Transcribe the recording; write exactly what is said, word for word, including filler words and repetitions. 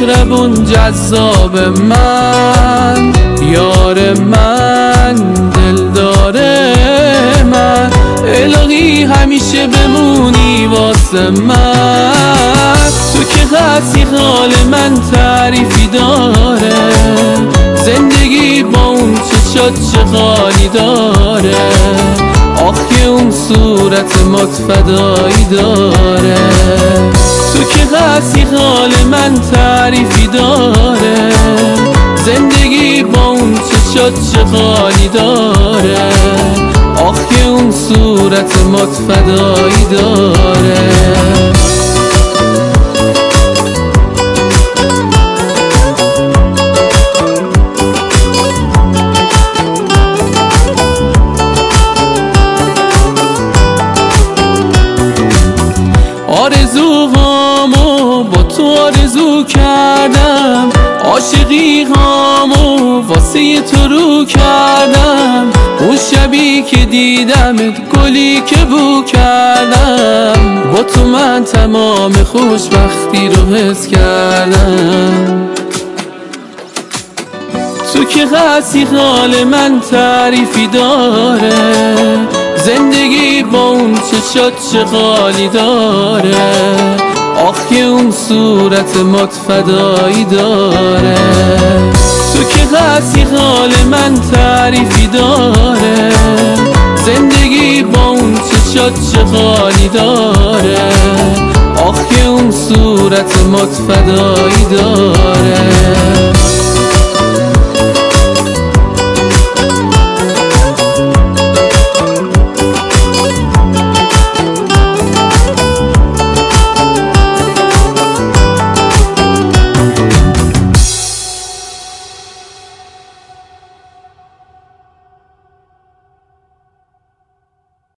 مهربون جذاب من، یار من، دلدار من، الهی همیشه بمونی واسه من. تو که هستی حال من تعریفی داره، زندگی با اون چشات چه حالی داره، آخ که اون صورت متفدایی داره. تو که هستی حال من تعریفی داره، زندگی با اون چشات چه حالی داره، آخ که اون صورت متفدایی داره. آرزوهامو با تو آرزو کردم، عاشقی هامو واسه تو رو کردم، اون شبی که دیدمت گلی که بو کردم، با تو من تمام خوشبختی رو حس کردم. تو که هستی حال من تعریفی داره، زندگی با اون چشات چه حالی داره، آخ که اون صورت متفدایی داره. تو که هستی حال من تعریفی داره، زندگی با اون چشات چه حالی داره، آخ که اون صورت متفدایی داره.